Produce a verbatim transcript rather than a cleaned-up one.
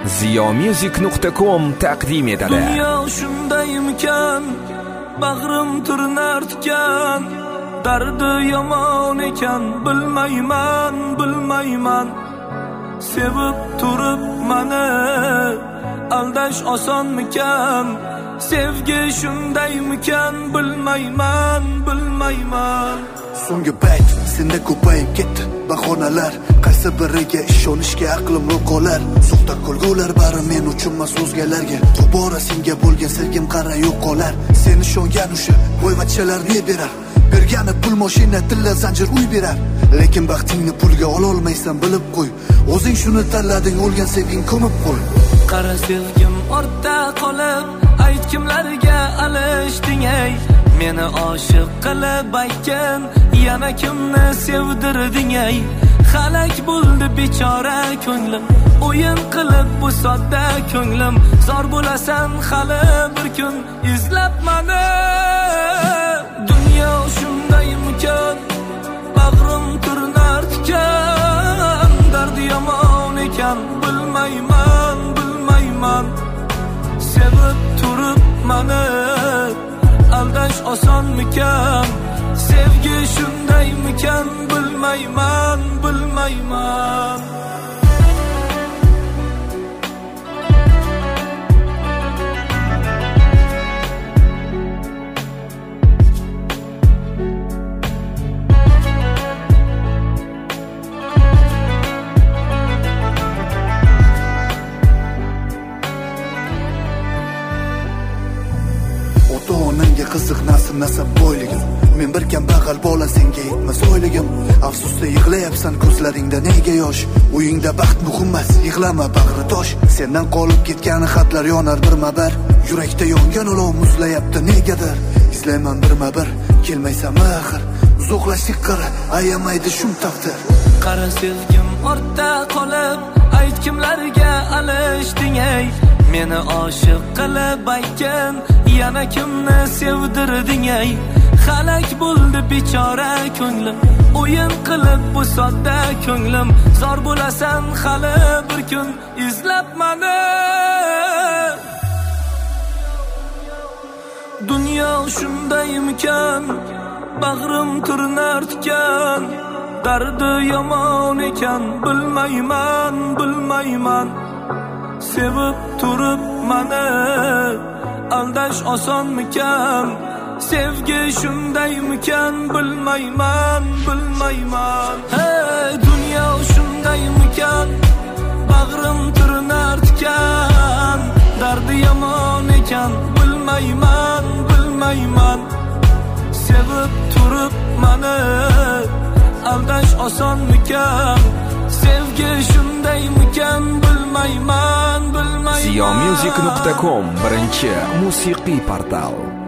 ziyo music nuqta com taqdim etadi. Dunyo shundaymikan, bag'rim turnar tikan, dardi yomon ekan, bilmayman, bilmayman. Sevib turib mani aldash osonmikan, sevgi shundaymikan, bilmayman, bilmayman. So'nggi payt senda ko'payib ketdi bahonalar, qaysi biriga ishonishga aqlim yo'qolar. Soxta kulgular bari men uchun emas o'zgalarga, tobora senga bo'lgan sevgim qara yo'qolar. Sen ishongan o'sha boyvachchalarni berar, bergani pul, mashina, tilla, zanjir, uy berar. Lekin baxtingni pulga ola olmaysan, bilib qo'y. O'zing shuni tanlading, o'lgan sevging ko'mib qo'y. Qara sevgim ortda qolib, ayt kimlarga alishding ey. Meni oshiq qilib aytgan, yana kimni sevdirding ey. Xalak bo'ldi bechora ko'nglim, o'yin qilib bu sodda ko'nglim. Zor bo'lasan hali bir kun izlab mani. Dunyo shundaymikan, bag'rim turnar tikan, dardi yomon ekan, bilmayman, bilmayman. Sevib turib mani aldash osonmikan, sevgi shundaymikan, bilmayman, bilmayman. Ota-onangga qiziq nasib nasab boyligim, men bir kambag'al bola, senga yetmas oyligim. Afsusda yig'layapsan, ko'zlaringda nega yosh? Uyingda baxt muhim emas, yig'lama bag'ri tosh. Sendan qolib ketgani xatlar yonar birma-bir, yurakda yongan olov muzlayapti negadir. Izlayman birma-bir, kelmaysanmi axir? Uzoqlashdik qara, ayamaydi shum taqdir. Qara sevgim ortda qolib, ayt kimlarga alishding ey. Meni oshiq qilib aytgan, yana kimni sevdirding ey. Xalak bo'ldi bechora ko'nglim, o'yin qilib bu sodda ko'nglim. Zor bo'lasan hali bir kun izlab mani. Dunyo shundaymikan, bag'rim turnar tikan, dardi yomon ekan, bilmayman, bilmayman. Sevib turib mani aldash osonmikan, sevgi shundaymikan, bilmayman, bilmayman. Hey, dunyo shundaymikan, bag'rim turnar tikan, dardi yomon ekan, bilmayman, bilmayman. Sevib turib mani aldash osonmikan, sevgi shundaymikan, bilmayman, bilmayman. ziyo music nuqta com birinchi musiqiy portal.